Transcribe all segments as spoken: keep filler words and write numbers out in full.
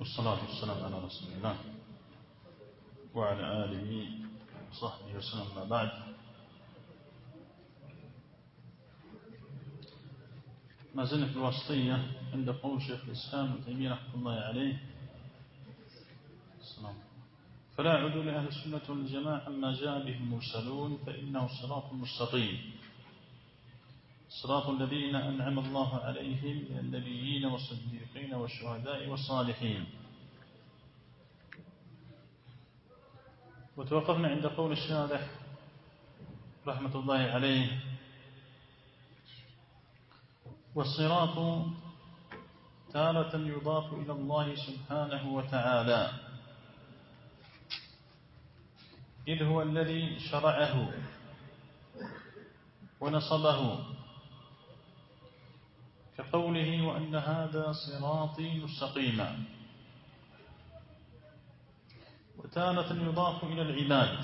والصلاة والسلام على رسول الله وعلى آله وصحبه وسلم. ما بعد، ما زلنا في الوسطية عند قول شيخ الإسلام ابن تيمية رحمه الله عليه السلام: فلا عدول لأهل السنة والجماعة عما جاء به المرسلون فإنه صراط مستقيم، صراط الذين أنعم الله عليهم من النبيين والصديقين والشهداء والصالحين. وتوقفنا عند قول الشارح رحمة الله عليه: والصراط تارة يضاف إلى الله سبحانه وتعالى، إذ هو الذي شرعه ونصبه، كقوله: وأن هذا صراطي مستقيما. وتارة يضاف إلى العباد،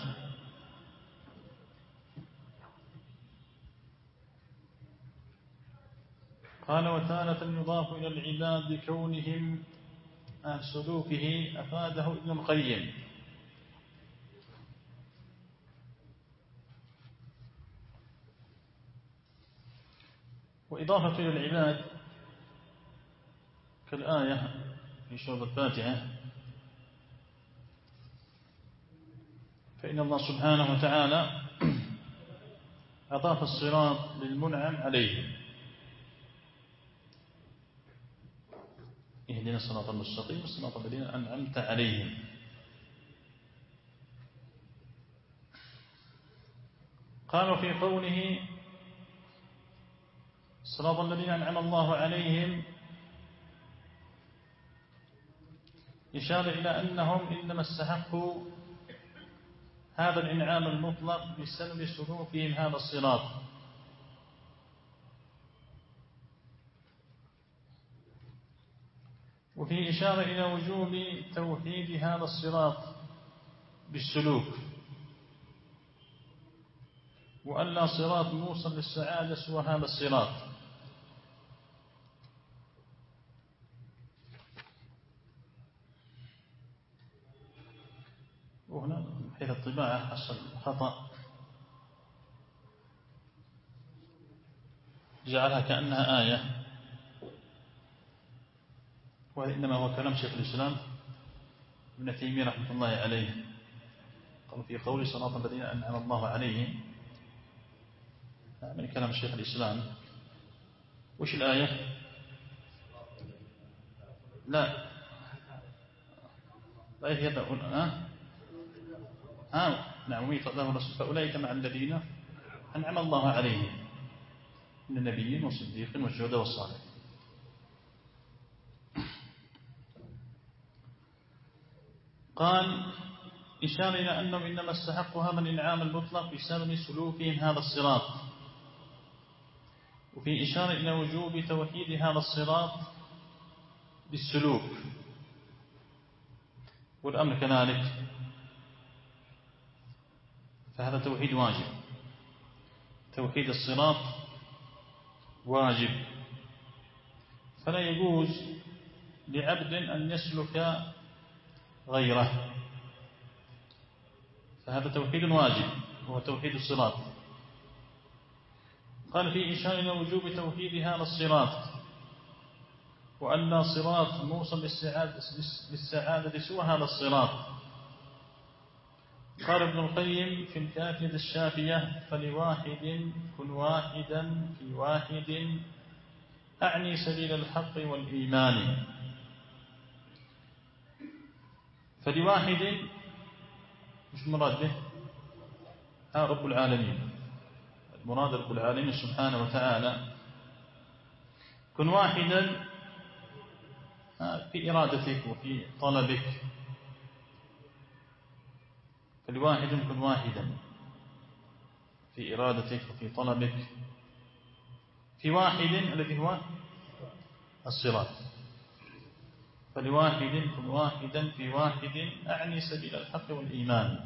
قال: وتارة يضاف إلى العباد بكونهم عن سلوكه، أفاده ابن القيم. وإضافة إلى العباد كالآية في سورة الفاتحة: فإن الله سبحانه وتعالى أضاف الصراط للمنعم عليه، اهدنا الصراط المستقيم صراط الذين أنعمت عليهم. قالوا في قوله صراط الذين أنعم الله عليهم إشارة إلى أنهم إنما استحقوا هذا الإنعام المطلق بسبب سلوكهم هذا الصراط، وفي إشارة إلى وجوب توحيد هذا الصراط بالسلوك، وأن لا صراط موصل للسعادة سوى هذا الصراط. وهنا حيث الطباعة حصل خطأ، جعلها كأنها آية، وإنما هو كلام شيخ الإسلام ابن تيمية رحمه الله عليه. قال في قول صراط الذين أنعم الله عليهم من كلام شيخ الإسلام. وش الآية؟ لا الآية هي ها ها نعم له رسول فأولئك مع الذين أنعم الله عليهم من النبيين والصديقين والشهداء والصالحين. قال: إشارة إلى أنهم إنما استحقوا هذا الإنعام المطلق بسبب سلوكهم هذا الصراط، وفي إشارة إلى وجوب توحيد هذا الصراط بالسلوك، والأمر كذلك، فهذا توحيد واجب، توحيد الصراط واجب، فلا يجوز لعبد أن يسلك غيره، فهذا توحيد واجب هو توحيد الصراط. قال: في إشارة إلى وجوب توحيد هذا الصراط، وأن لا صراط موصل للسعادة سوى هذا الصراط. قال ابن القيم في الكافية الشافية: فلواحد كن واحدا في واحد، أعني سبيل الحق والإيمان. فلواحد مش مراد به ها رب العالمين، المراد رب العالمين سبحانه وتعالى. كن واحدا في إرادتك وفي طلبك، فلواحد كن واحدا في إرادتك وفي طلبك، في واحد الذي هو الصراط. فلواحد كن واحدا في واحد، أعني سبيل الحق والإيمان.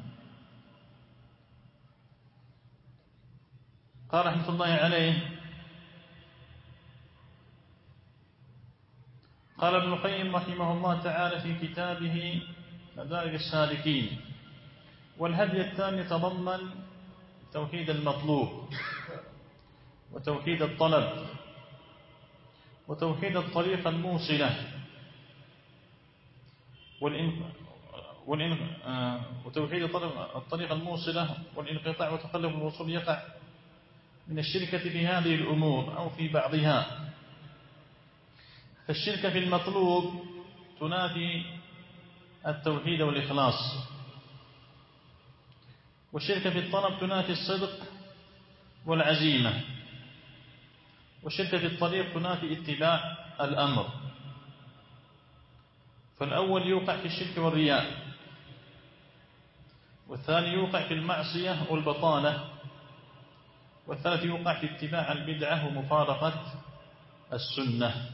قال رحمة الله عليه: قال ابن القيم رحمه الله تعالى في كتابه مدارج السالكين: والهدي الثاني يتضمن توحيد المطلوب، وتوحيد الطلب، وتوحيد الطريقة الموصلة، والإن... والإن... آه... وتوحيد الطريقة الموصلة والانقطاع وتقلب الوصول يقع من الشركة في هذه الأمور أو في بعضها. فالشركة في المطلوب تنافي التوحيد والإخلاص، والشركة في الطلب تنافي الصدق والعزيمة، والشركة في الطريق تنافي اتباع الأمر. فالأول يوقع في الشرك والرياء، والثاني يوقع في المعصية والبطالة، والثالث يوقع في اتباع البدعة ومفارقة السنة.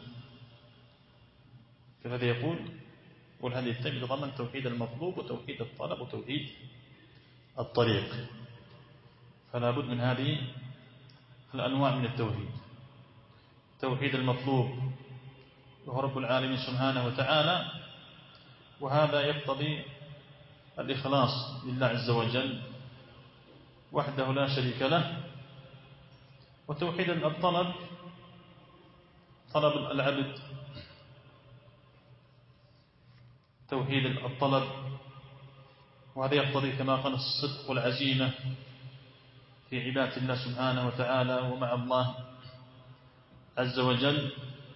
فهذا يقول: والهدي الثاني يتضمن توحيد المطلوب وتوحيد الطلب وتوحيد الطريق. فلا بد من هذه الأنواع من التوحيد: توحيد المطلوب وهو رب العالمين سبحانه وتعالى، وهذا يقتضي الإخلاص لله عز وجل وحده لا شريك له. وتوحيد الطلب طلب العبد، توحيد الطلب، وهذا يقتضي كما قال الصدق والعزيمة في عبادة الله سبحانه وتعالى ومع الله عز وجل.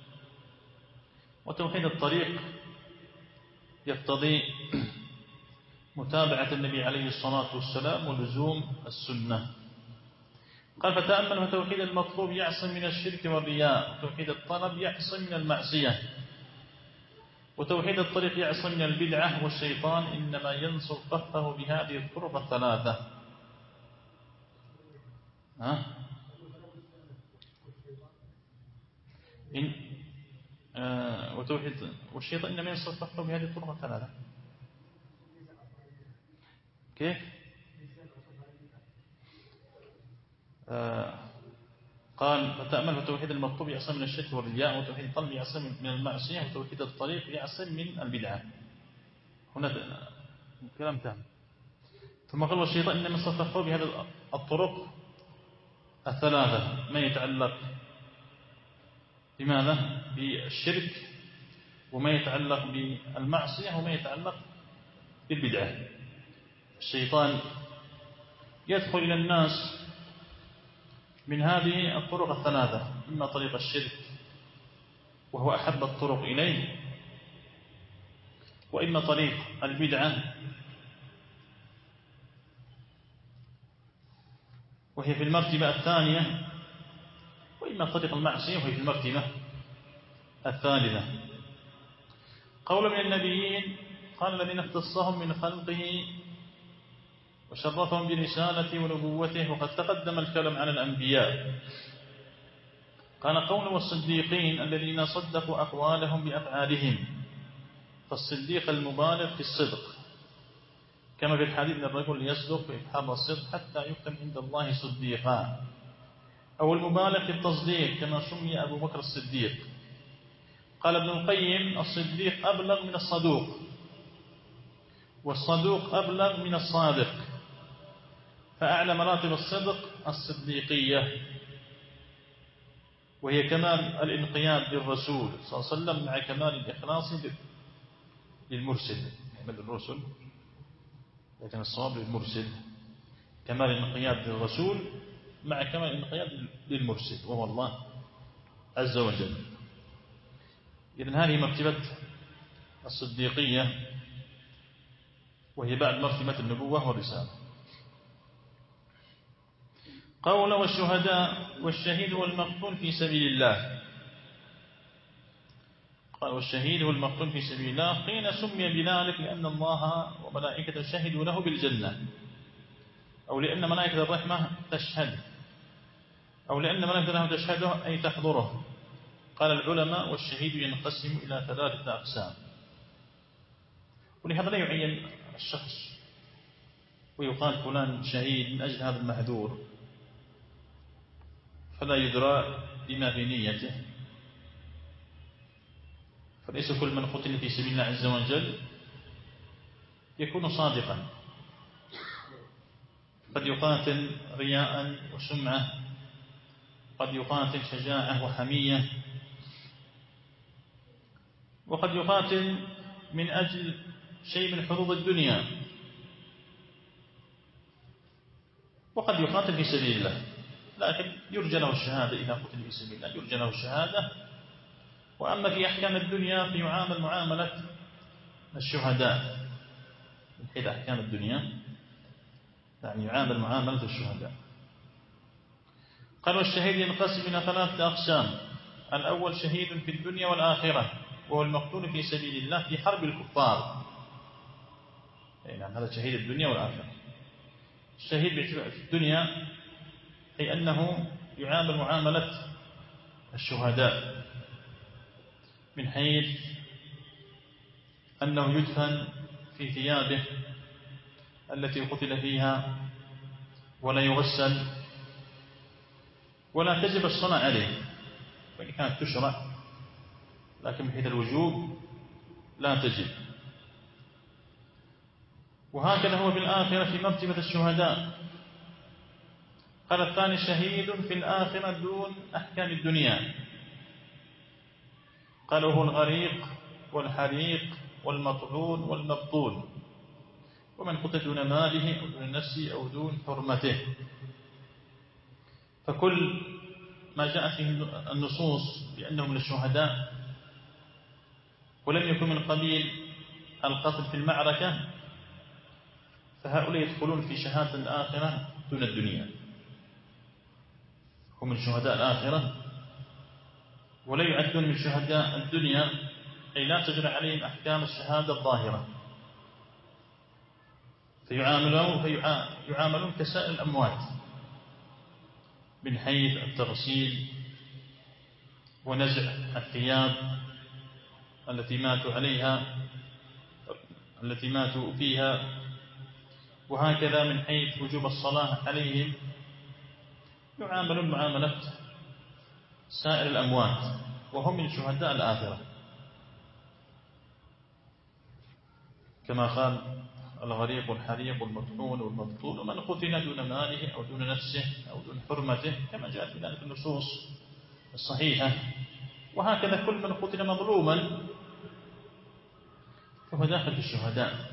وتوحيد الطريق يقتضي متابعة النبي عليه الصلاة والسلام ولزوم السنة. قال: فتأمل: فتوحيد المطلوب يعصم من الشرك والرياء، وتوحيد الطلب يعصم من المعصية، وتوحيد الطريق يعصم من البدعة، والشيطان إنما ينصر كفه بهذه الطرق الثلاثة. ها؟ إن آه وتوحيد والشيطان إنما ينصر كفه بهذه الطرق الثلاثة. كيف؟ آه قال: فتأمل: فتوحيد المطلوب يعصم من الشرك والرياء، وتوحيد الطلب يعصم من المعصية، وتوحيد الطريق يعصم من البدعة. هنا كلام تام. ثم قال: والشيطان إنما ينصر كفه بهذه الطرق الثلاثة، ما يتعلق بماذا؟ بالشرك، وما يتعلق بالمعصية، وما يتعلق بالبدعة. الشيطان يدخل إلى الناس من هذه الطرق الثلاثة: إما طريق الشرك وهو أحب الطرق إليه، وإما طريق البدعة وهي في المرتبة الثانية، وإما طريق المعصية وهي في المرتبة الثالثة. قول من النبيين: قال الذين اختصهم من خلقه وشرفهم برسالته ونبوته، وقد تقدم الكلام عن الأنبياء. قال: قول والصديقين الذين صدقوا أقوالهم بأفعالهم، فالصديق المبالغ في الصدق، كما في الحديث: الرجل يصدق ويتحرى الصدق حتى يكتب عند الله صديقا، أو المبالغ في التصديق كما سمي أبو بكر الصديق. قال ابن القيم: الصديق أبلغ من الصدوق، والصدوق أبلغ من الصادق، فأعلى مراتب الصدق الصديقية، وهي كمال الانقياد للرسول صلى الله عليه وسلم مع كمال الإخلاص للمرسل. من الرسل لكن الصواب للمرسل، كمال الانقياد للرسول مع كمال الانقياد للمرسل وهو الله عز وجل. إذن هذه مرتبة الصديقية، وهي بعد مرتبة النبوة والرسالة. قول: والشهداء والشهيد والمقتول في سبيل الله. قال: والشهيد والمقتول في سبيل الله قيل سمي بذلك لأن الله وملائكته شهدوا له بالجنة، أو لأن ملائكة الرحمة تشهد، أو لأن ملائكة الرحمة تشهده أي تحضره. قال العلماء: والشهيد ينقسم إلى ثلاثة أقسام. ولهذا لا يعين الشخص ويقال فلان شهيد من أجل هذا المحذور، فلا يدرى بما في نيته، وليس كل من قتل في سبيل الله عز وجل يكون صادقا، قد يقاتل رياء وسمعة، قد يقاتل شجاعة وحمية، وقد يقاتل من أجل شيء من حظوظ الدنيا، وقد يقاتل في سبيل الله، لكن يرجى له الشهادة إذا قتل في سبيل الله، يرجى له الشهادة. وأما في أحكام الدنيا فيعامل معاملة الشهداء من حيث أحكام الدنيا، يعني يعامل معاملة الشهداء. قال والشهيد ينقسم إلى ثلاثة أقسام: الأول شهيد في الدنيا والآخرة، وهو المقتول في سبيل الله في حرب الكفار. يعني هذا شهيد الدنيا والآخرة. الشهيد في الدنيا أي أنه يعامل معاملة الشهداء من حيث أنه يدفن في ثيابه التي قتل فيها، ولا يغسل، ولا تجب الصلاة عليه، وإن كانت تشرع لكن من حيث الوجوب لا تجب. وهكذا هو في الآخرة في مرتبة الشهداء. قال الثاني شهيد في الآخرة دون أحكام الدنيا، قال وهو الغريق والحريق والمطعون والمبطون، ومن قتل دون ماله أو دون نفسه أو دون حرمته. فكل ما جاء فيه النصوص بأنه من الشهداء ولم يكن من قبيل القتل في المعركة فهؤلاء يدخلون في شهادة الآخرة دون الدنيا، هم من شهداء الآخرة ولا يعدون من شهداء الدنيا، أي لا تجري عليهم أحكام الشهادة الظاهرة، فيعاملون فيعاملون كسائر الأموات من حيث التغسيل ونزع الثياب التي ماتوا عليها التي ماتوا فيها، وهكذا من حيث وجوب الصلاة عليهم يعاملون معاملة سائر الأموات وهم من شهداء الآخرة، كما قال الغريق والحريق والمطعون والمبطون ومن قتل دون ماله أو دون نفسه أو دون حرمته، كما جاءت في ذلك النصوص الصحيحة. وهكذا كل من قتل مظلوما فهو داخل في الشهداء،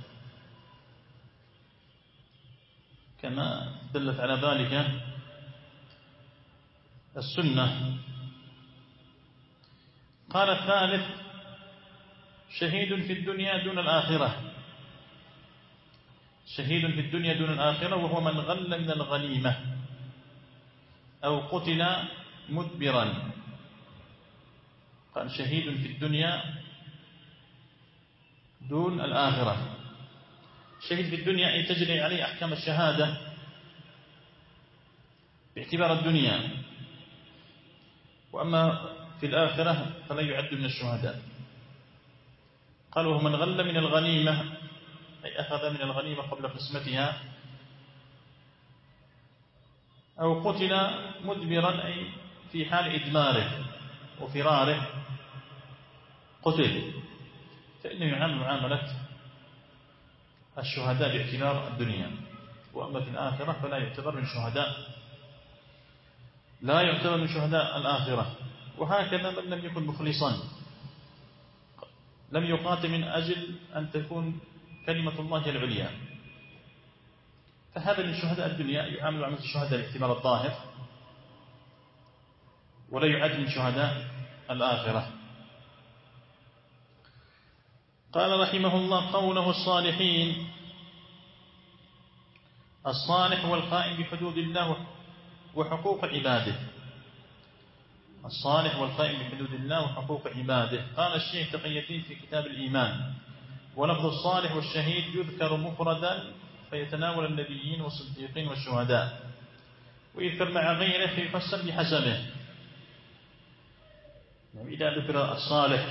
كما دلت على ذلك السنة. قال الثالث شهيد في الدنيا دون الآخرة، شهيد في الدنيا دون الآخرة وهو من غل من الغنيمة أو قتل مدبرا. قال شهيد في الدنيا دون الآخرة. شهيد في الدنيا أي تجري عليه أحكام الشهادة باعتبار الدنيا، وأما في الآخرة فلا يعد من الشهداء. قالوا من غل من الغنيمة أي أخذ من الغنيمة قبل قسمتها، أو قتل مدبرا أي في حال إدماره وفراره قتل، فإنه يعامل معاملة الشهداء باعتبار الدنيا. وأما في الآخرة فلا يعتبر من شهداء لا يعتبر من شهداء الآخرة. وهكذا من لم يكن مخلصا لم يقاتل من أجل أن تكون كلمة الله العليا، فهذا من شهداء الدنيا يعامل معاملة الشهداء باعتبار الظاهر ولا يعد من شهداء الآخرة. قال رحمه الله قوله الصالحين. الصالح هو القائم بحدود الله وحقوق عباده، الصالح هو القائم بحدود الله وحقوق عباده. قال الشيخ تقي الدين في كتاب الإيمان: ولفظ الصالح والشهيد يذكر مفردا فيتناول النبيين والصديقين والشهداء، ويذكر مع غيره فيفسر بحسبه. إذا ذكر الصالح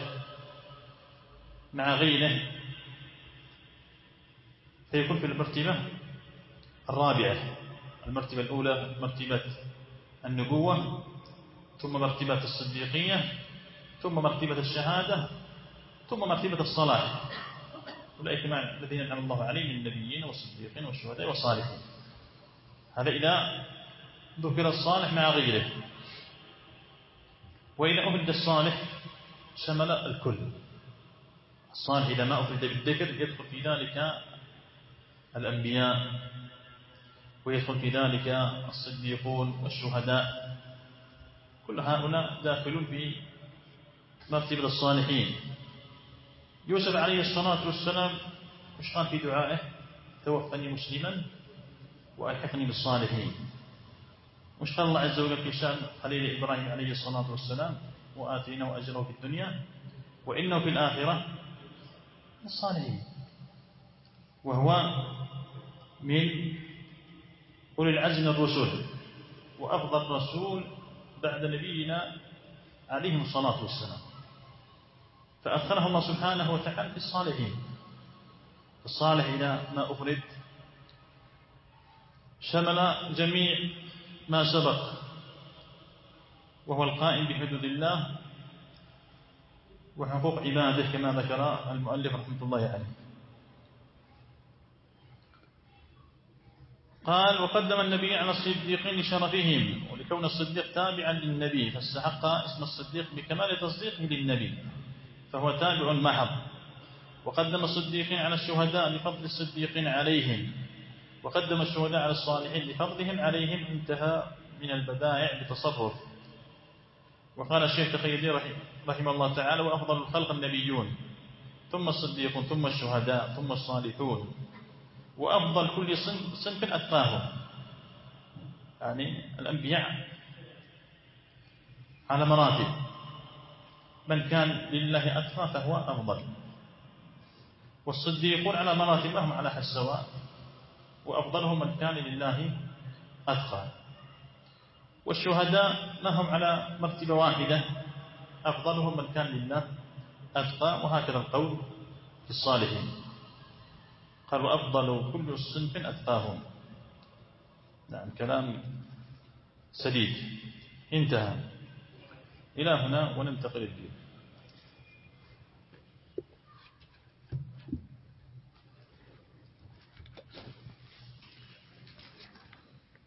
مع غيره فيكون في المرتبة الرابعة. المرتبة الأولى مرتبة النبوة، ثم مرتبة الصديقية، ثم مرتبة الشهادة، ثم مرتبة الصلاح، أولئك مع الذين أنعم الله عليهم من النبيين والصديقين والشهداء والصالحين. هذا إذا ذكر الصالح مع غيره. وإذا أفرد الصالح شمل الكل. الصالح إذا ما أفرد بالذكر يدخل في ذلك الأنبياء، ويدخل في ذلك الصديقون والشهداء، كل هؤلاء داخلون في مرتبة الصالحين. يوسف عليه الصلاة والسلام مش قال في دعائه توفني مسلما وألحقني بالصالحين؟ مش قال الله عز وجل في شأن خليل إبراهيم عليه الصلاة والسلام وآتيناه أجره في الدنيا وإنه في الآخرة الصالحين؟ وهو من أولي العزم الرسل، وأفضل رسول بعد نبينا عليه الصلاة والسلام، فأدخله الله سبحانه وتعالى في الصالحين. الصالح إذا ما أفرد شمل جميع ما سبق، وهو القائم بحدود الله وحقوق عباده كما ذكر المؤلف رحمة الله عليه. قال: وقدم النبي على الصديقين لشرفهم، ولكون الصديق تابعا للنبي فاستحق اسم الصديق بكمال تصديقه للنبي، فهو تابع محض. وقدم الصديقين على الشهداء لفضل الصديقين عليهم، وقدم الشهداء على الصالحين لفضلهم عليهم، انتهى من البدائع بتصرف. وقال الشيخ تقي رحمه الله تعالى: وأفضل الخلق النبيون، ثم الصديقون، ثم الشهداء، ثم الصالحون، وأفضل كل صنف أتقاهم. يعني الأنبياء على مراتب، من كان لله أتقى فهو أفضل، والصديقون على مراتب هم على السواء، وأفضلهم من كان لله أتقى، والشهداء ما هم على مرتبة واحدة، أفضلهم من كان لله أتقى، وهكذا القول في الصالحين. قال: وأفضل كل صنف أتقاهم. نعم، كلام سديد. انتهى إلى هنا وننتقل الجيل.